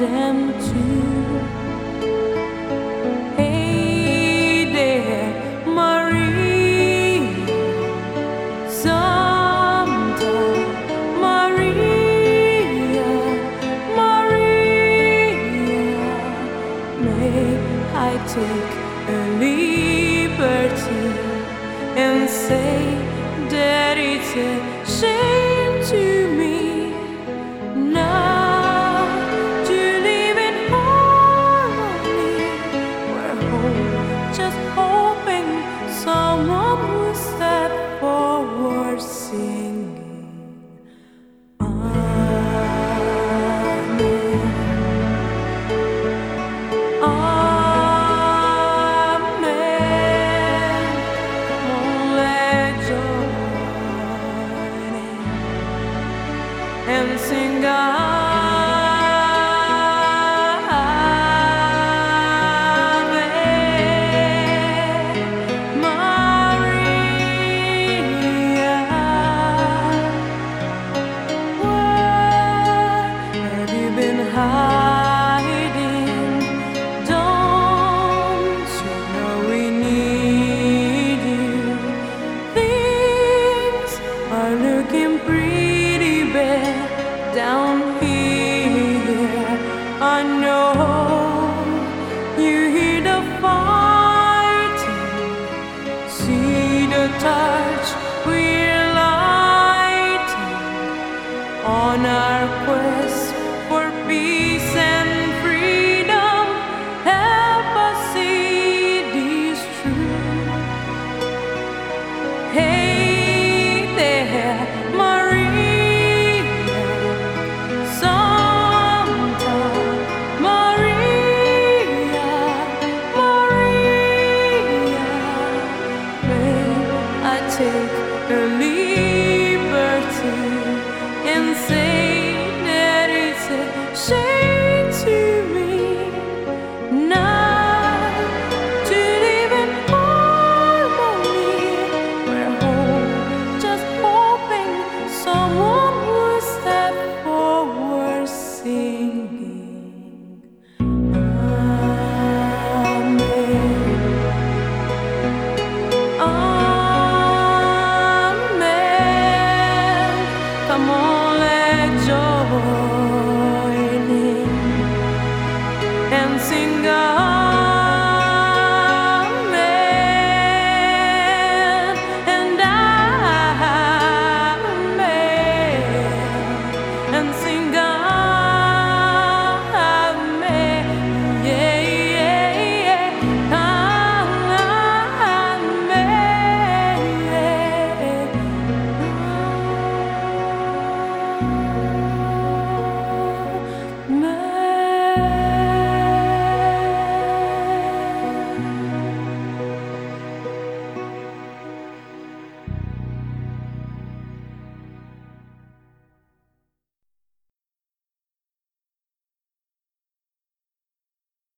them too. Hey there, Maria, sometime, Maria, Maria, may I take a liberty and say that it's a shame to me now to live in harmony. We're home, just hoping someone will step forward singing Amen. Amen. Come on, let's join in and sing Ave Maria. Where have you been hiding? Don't you know we need you? Things are looking pretty bad down here.